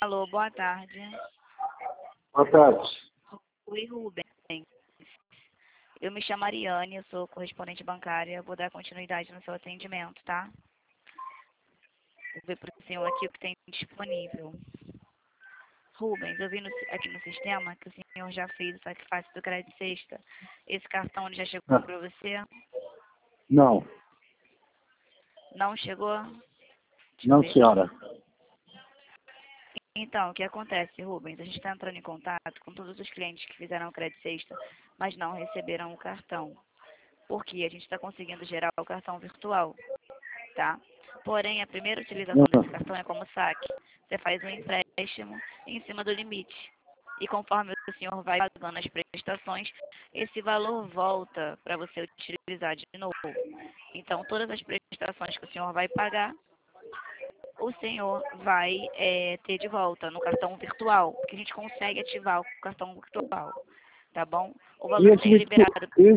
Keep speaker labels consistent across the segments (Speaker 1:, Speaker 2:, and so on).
Speaker 1: Alô, boa tarde.
Speaker 2: Boa tarde.
Speaker 1: Oi, Rubens. Eu me chamo Ariane, eu sou correspondente bancária. Vou dar continuidade no seu atendimento, tá? Vou ver para o senhor aqui o que tem disponível. Rubens, eu vi aqui no sistema que o senhor já fez o sacrifício do crédito sexta. Esse cartão ele já chegou para você?
Speaker 2: Não,
Speaker 1: Não chegou? Deixa eu
Speaker 2: não,
Speaker 1: ver.
Speaker 2: senhora.
Speaker 1: Então, o que acontece, Rubens? A gente está entrando em contato com todos os clientes que fizeram o crédito sexta, mas não receberam o cartão. Porque a gente está conseguindo gerar o cartão virtual, tá? Porém, a primeira utilização desse cartão é como saque. Você faz um empréstimo em cima do limite. E conforme o senhor vai pagando as prestações, esse valor volta para você utilizar de novo. Então, todas as prestações que o senhor vai pagar, o senhor vai ter de volta no cartão virtual, porque a gente consegue ativar o cartão virtual, tá bom? O
Speaker 2: E
Speaker 1: valor
Speaker 2: esse,
Speaker 1: é liberado.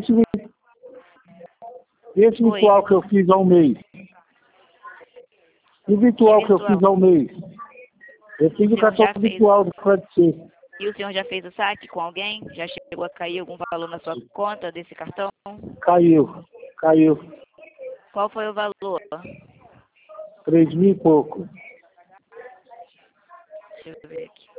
Speaker 2: esse
Speaker 1: Oi.
Speaker 2: virtual que eu fiz ao mês? E o virtual que eu fiz ao mês? Eu fiz o
Speaker 1: senhor já
Speaker 2: cartão
Speaker 1: fez?
Speaker 2: virtual do crédito sexta.
Speaker 1: E o senhor já fez o saque com alguém? Já chegou a cair algum valor na sua conta desse cartão?
Speaker 2: Caiu.
Speaker 1: Qual foi o valor?
Speaker 2: 3.000 e pouco.
Speaker 1: Deixa eu ver aqui.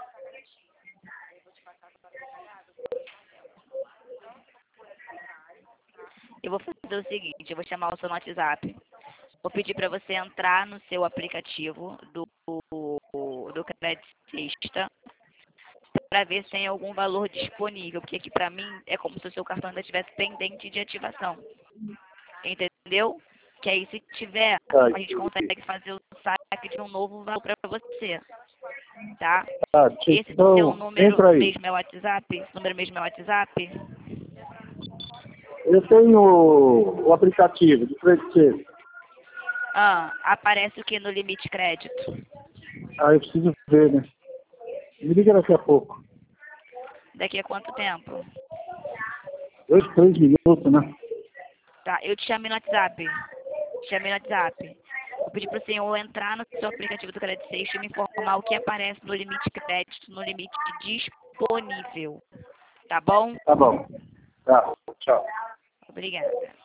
Speaker 1: Eu vou fazer o seguinte, eu vou chamar o seu WhatsApp. Vou pedir para você entrar no seu aplicativo do crédito sexta para ver se tem algum valor disponível, porque aqui para mim é como se o seu cartão ainda estivesse pendente de ativação. Entendeu? Que aí se tiver, a gente consegue fazer o saque de um novo valor para você. Tá? Esse
Speaker 2: Então,
Speaker 1: seu número
Speaker 2: entra aí.
Speaker 1: mesmo é o WhatsApp? Esse número mesmo é o WhatsApp?
Speaker 2: Eu tenho o aplicativo do crédito sexta.
Speaker 1: Aparece o que no limite crédito?
Speaker 2: Eu preciso ver, né? Me liga daqui a pouco.
Speaker 1: Daqui a quanto tempo?
Speaker 2: 2, 3 minutos, né?
Speaker 1: Tá, eu te chamei no WhatsApp. Vou pedir para o senhor entrar no seu aplicativo do Crédito Sexta e me informar o que aparece no limite crédito, no limite disponível. Tá bom?
Speaker 2: Tá bom. Tá, tchau.
Speaker 1: Obrigada.